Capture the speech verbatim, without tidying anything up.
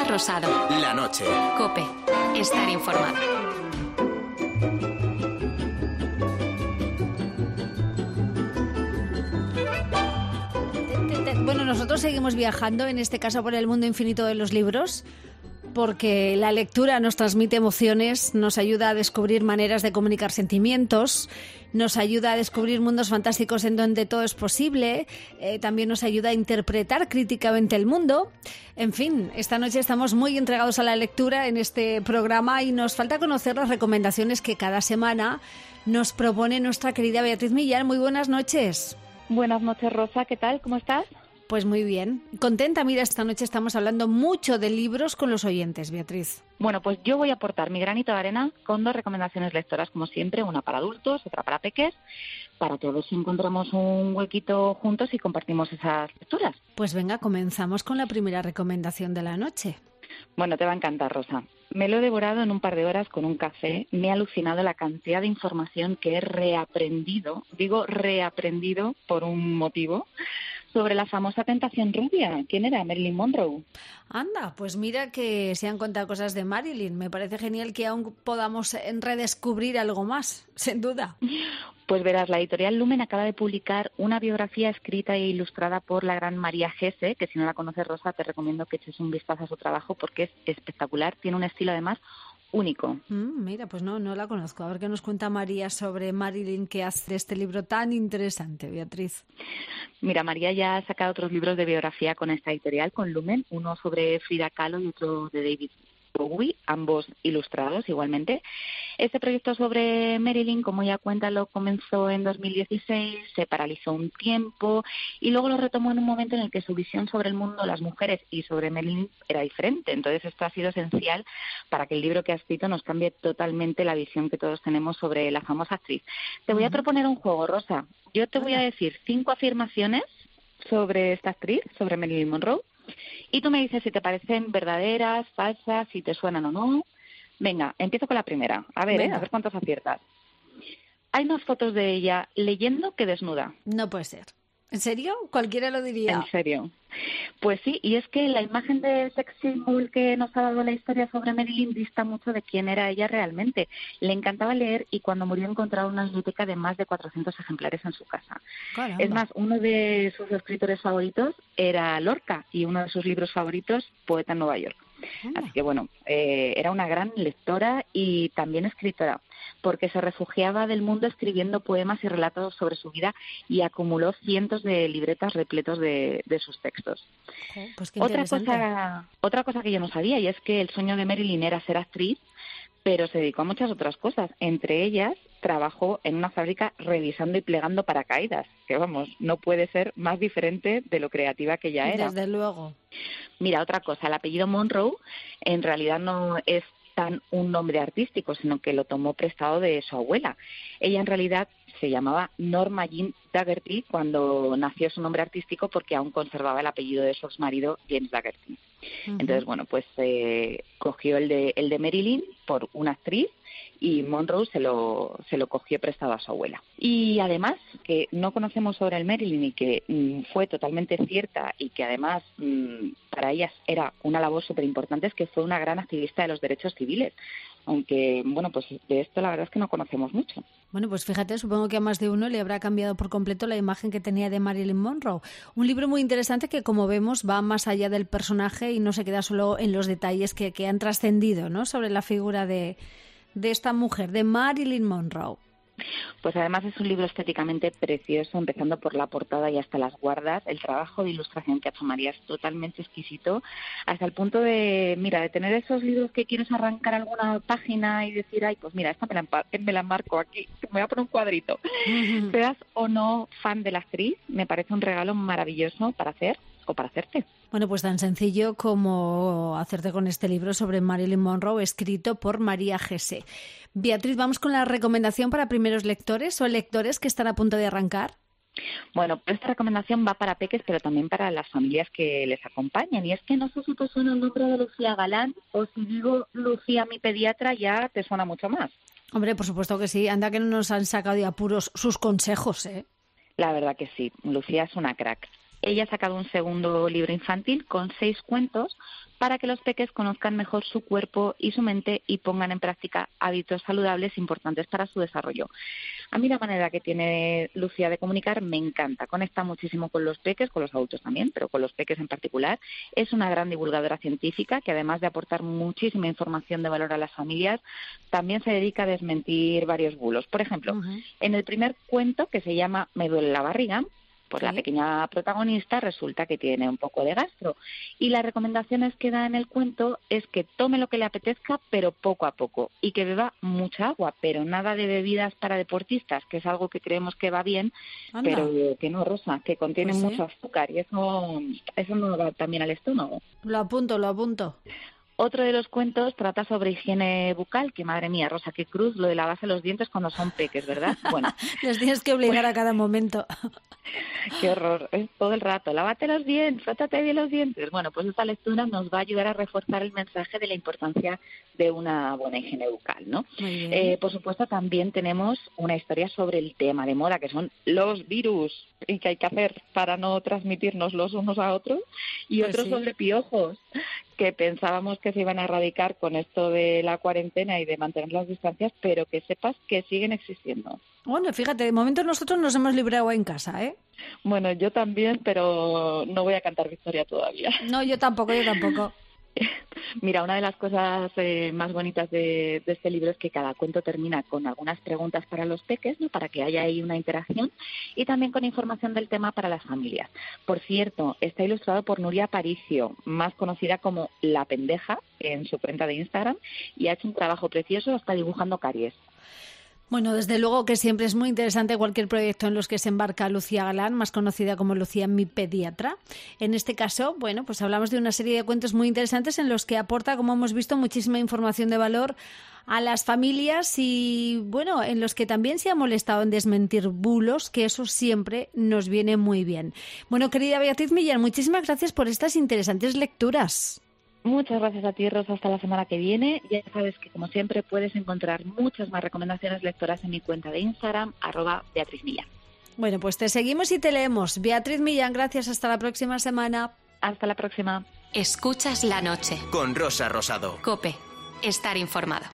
Rosa Rosado. La noche. COPE. Estar informado. Bueno, nosotros seguimos viajando, en este caso por el mundo infinito de los libros, porque la lectura nos transmite emociones, nos ayuda a descubrir maneras de comunicar sentimientos, nos ayuda a descubrir mundos fantásticos en donde todo es posible, eh, también nos ayuda a interpretar críticamente el mundo. En fin, esta noche estamos muy entregados a la lectura en este programa y nos falta conocer las recomendaciones que cada semana nos propone nuestra querida Beatriz Millán. Muy buenas noches. Buenas noches, Rosa. ¿Qué tal? ¿Cómo estás? Pues muy bien. Contenta, mira, esta noche estamos hablando mucho de libros con los oyentes, Beatriz. Bueno, pues yo voy a aportar mi granito de arena con dos recomendaciones lectoras, como siempre, una para adultos, otra para peques, para que a ver si encontramos un huequito juntos y compartimos esas lecturas. Pues venga, comenzamos con la primera recomendación de la noche. Bueno, te va a encantar, Rosa. Me lo he devorado en un par de horas con un café. Me ha alucinado la cantidad de información que he reaprendido, digo reaprendido por un motivo, sobre la famosa tentación rubia. ¿Quién era? Marilyn Monroe. Anda, pues mira que se han contado cosas de Marilyn. Me parece genial que aún podamos redescubrir algo más, sin duda. Pues verás, la editorial Lumen acaba de publicar una biografía escrita e ilustrada por la gran María Gese, que si no la conoces, Rosa, te recomiendo que eches un vistazo a su trabajo porque es espectacular. Tiene un estilo, además, único. Mm, mira, pues no, no la conozco. A ver qué nos cuenta María sobre Marilyn, que hace este libro tan interesante, Beatriz. Mira, María ya ha sacado otros libros de biografía con esta editorial, con Lumen, uno sobre Frida Kahlo y otro de David Bowie, ambos ilustrados igualmente. Este proyecto sobre Marilyn, como ya cuenta, lo comenzó en dos mil dieciséis, se paralizó un tiempo y luego lo retomó en un momento en el que su visión sobre el mundo, las mujeres y sobre Marilyn era diferente. Entonces esto ha sido esencial para que el libro que ha escrito nos cambie totalmente la visión que todos tenemos sobre la famosa actriz. Te voy a proponer un juego, Rosa. Yo te voy a decir cinco afirmaciones sobre esta actriz, sobre Marilyn Monroe, y tú me dices si te parecen verdaderas, falsas, si te suenan o no. Venga, empiezo con la primera. A ver, ¿eh? A ver cuántos aciertas. Hay más fotos de ella leyendo que desnuda. No puede ser. ¿En serio? Cualquiera lo diría. En serio. Pues sí, y es que la imagen de sex symbol que nos ha dado la historia sobre Marilyn dista mucho de quién era ella realmente. Le encantaba leer y cuando murió encontraron una biblioteca de más de cuatrocientos ejemplares en su casa. Caramba. Es más, uno de sus escritores favoritos era Lorca y uno de sus libros favoritos, Poeta en Nueva York. Anda. Así que bueno, eh, era una gran lectora y también escritora, porque se refugiaba del mundo escribiendo poemas y relatos sobre su vida y acumuló cientos de libretas repletos de, de sus textos. Oh, pues qué Otra interesante. cosa, otra cosa que yo no sabía, y es que el sueño de Marilyn era ser actriz, pero se dedicó a muchas otras cosas. Entre ellas, trabajó en una fábrica revisando y plegando paracaídas, que vamos, no puede ser más diferente de lo creativa que ella era. Desde luego. Mira, otra cosa, el apellido Monroe en realidad no es tan un nombre artístico, sino que lo tomó prestado de su abuela. Ella en realidad se llamaba Norma Jean Daugherty cuando nació su nombre artístico porque aún conservaba el apellido de su exmarido James Daugherty. Uh-huh. Entonces, bueno, pues eh, cogió el de el de Marilyn por una actriz y Monroe se lo se lo cogió prestado a su abuela. Y además, que no conocemos sobre el Marilyn y que mmm, fue totalmente cierta y que además mmm, para ellas era una labor súper importante, es que fue una gran activista de los derechos civiles. Aunque, bueno, pues de esto la verdad es que no conocemos mucho. Bueno, pues fíjate, supongo que a más de uno le habrá cambiado por completo la imagen que tenía de Marilyn Monroe. Un libro muy interesante que, como vemos, va más allá del personaje y no se queda solo en los detalles que, que han trascendido, ¿no?, sobre la figura de, de esta mujer, de Marilyn Monroe. Pues además es un libro estéticamente precioso, empezando por la portada y hasta las guardas. El trabajo de ilustración que ha hecho María es totalmente exquisito, hasta el punto de, mira, de tener esos libros que quieres arrancar alguna página y decir, ay, pues mira, esta me la, me la marco aquí, me voy a poner un cuadrito. Uh-huh. Seas o no fan de la actriz, me parece un regalo maravilloso para hacer o para hacerte. Bueno, pues tan sencillo como hacerte con este libro sobre Marilyn Monroe, escrito por María Gese. Beatriz, ¿vamos con la recomendación para primeros lectores o lectores que están a punto de arrancar? Bueno, esta recomendación va para peques, pero también para las familias que les acompañan. Y es que no sé si te suena el nombre de Lucía Galán o si digo Lucía mi pediatra ya te suena mucho más. Hombre, por supuesto que sí. Anda que no nos han sacado de apuros sus consejos, ¿eh? La verdad que sí. Lucía es una crack. ella ha sacado un segundo libro infantil con seis cuentos para que los peques conozcan mejor su cuerpo y su mente y pongan en práctica hábitos saludables importantes para su desarrollo. A mí la manera que tiene Lucía de comunicar me encanta, conecta muchísimo con los peques, con los adultos también, pero con los peques en particular. Es una gran divulgadora científica que, además de aportar muchísima información de valor a las familias, también se dedica a desmentir varios bulos. Por ejemplo, uh-huh. en el primer cuento, que se llama Me duele la barriga, pues sí. la pequeña protagonista resulta que tiene un poco de gastro y las recomendaciones que da en el cuento es que tome lo que le apetezca, pero poco a poco, y que beba mucha agua, pero nada de bebidas para deportistas, que es algo que creemos que va bien, Anda. pero que no, Rosa, que contiene pues mucho sí. azúcar y eso, eso no va también al estómago. Lo apunto, lo apunto. Otro de los cuentos trata sobre higiene bucal, que madre mía, Rosa, qué cruz lo de lavarse los dientes cuando son peques, ¿verdad? Bueno, les tienes que obligar pues, a cada momento. Qué horror, es todo el rato, lávate los dientes, frótate bien los dientes. Bueno, pues esta lectura nos va a ayudar a reforzar el mensaje de la importancia de una buena higiene bucal, ¿no? Eh, por supuesto, también tenemos una historia sobre el tema de moda, que son los virus y qué hay que hacer para no transmitirnos los unos a otros, y pues otros sí. sobre piojos, que pensábamos que se iban a erradicar con esto de la cuarentena y de mantener las distancias, pero que sepas que siguen existiendo. Bueno, fíjate, de momento nosotros nos hemos librado en casa, ¿eh? Bueno, yo también, pero no voy a cantar victoria todavía. No, yo tampoco, yo tampoco. Mira, una de las cosas eh, más bonitas de, de este libro es que cada cuento termina con algunas preguntas para los peques, ¿no? Para que haya ahí una interacción, y también con información del tema para las familias. Por cierto, está ilustrado por Nuria Aparicio, más conocida como La Pendeja en su cuenta de Instagram, y ha hecho un trabajo precioso hasta dibujando caries. Bueno, desde luego que siempre es muy interesante cualquier proyecto en los que se embarca Lucía Galán, más conocida como Lucía mi pediatra. En este caso, bueno, pues hablamos de una serie de cuentos muy interesantes en los que aporta, como hemos visto, muchísima información de valor a las familias y, bueno, en los que también se ha molestado en desmentir bulos, que eso siempre nos viene muy bien. Bueno, querida Beatriz Millán, muchísimas gracias por estas interesantes lecturas. Muchas gracias a ti, Rosa. Hasta la semana que viene. Ya sabes que, como siempre, puedes encontrar muchas más recomendaciones lectoras en mi cuenta de Instagram, arroba Beatriz Millán. Bueno, pues te seguimos y te leemos. Beatriz Millán, gracias. Hasta la próxima semana. Hasta la próxima. Escuchas la noche. Con Rosa Rosado. COPE. Estar informado.